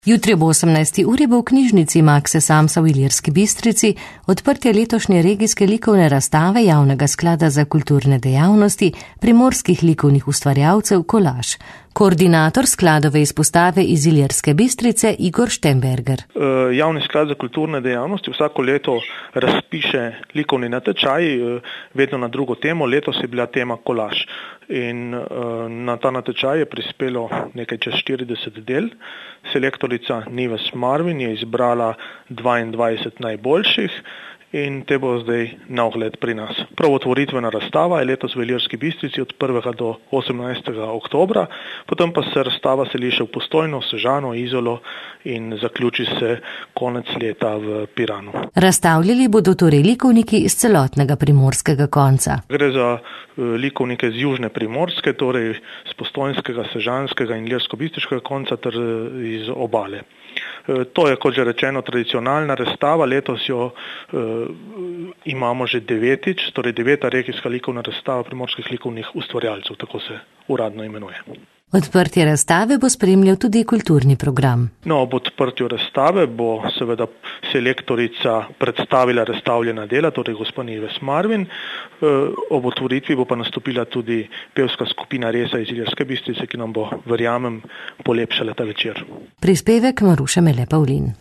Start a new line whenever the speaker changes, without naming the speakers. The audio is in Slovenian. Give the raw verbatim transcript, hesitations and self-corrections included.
Jutri ob osemnajsti uri bo v knjižnici Makse Samsa v Ilirski Bistrici odprtje letošnje regijske likovne razstave Javnega sklada za kulturne dejavnosti primorskih likovnih ustvarjalcev Kolaž. Koordinator skladove izpostave iz Ilirske Bistrice Igor Štemberger.
Javni sklad za kulturne dejavnosti vsako leto razpiše likovni natečaj, vedno na drugo temo. Letos je bila tema Kolaž. In na ta natečaj je prispelo nekaj čez štirideset del. Selektorica Nives Marvin je izbrala dvaindvajset najboljših in te bo zdaj na ogled pri nas. Prav otvoritvena razstava je letos v Ilirski Bistrici od prvega do osemnajstega oktobra, potem pa se razstava seli še v Postojno, Sežano, Izolo in zaključi se konec leta v Piranu.
Razstavljali bodo torej likovniki iz celotnega primorskega konca.
Gre za likovnike z južne Primorske, torej z Postojnskega, Sežanskega in Ilirsko-Bistriškega konca ter iz obale. To je, kot že rečeno, tradicionalna razstava. Letos jo uh, imamo že devetič, torej deveta regijska likovna razstava primorskih likovnih ustvarjalcev, tako se uradno imenuje.
Odprtje razstave bo spremljal tudi kulturni program.
No, ob odprtju razstave bo seveda selektorica predstavila razstavljena dela, torej gospa Nives Marvin. Ob otvoritvi bo pa nastopila tudi pevska skupina Resa iz Ilirske Bistrice, ki nam bo, verjamem, polepšala ta večer.
Prispevek Maruša Mele Pavlin.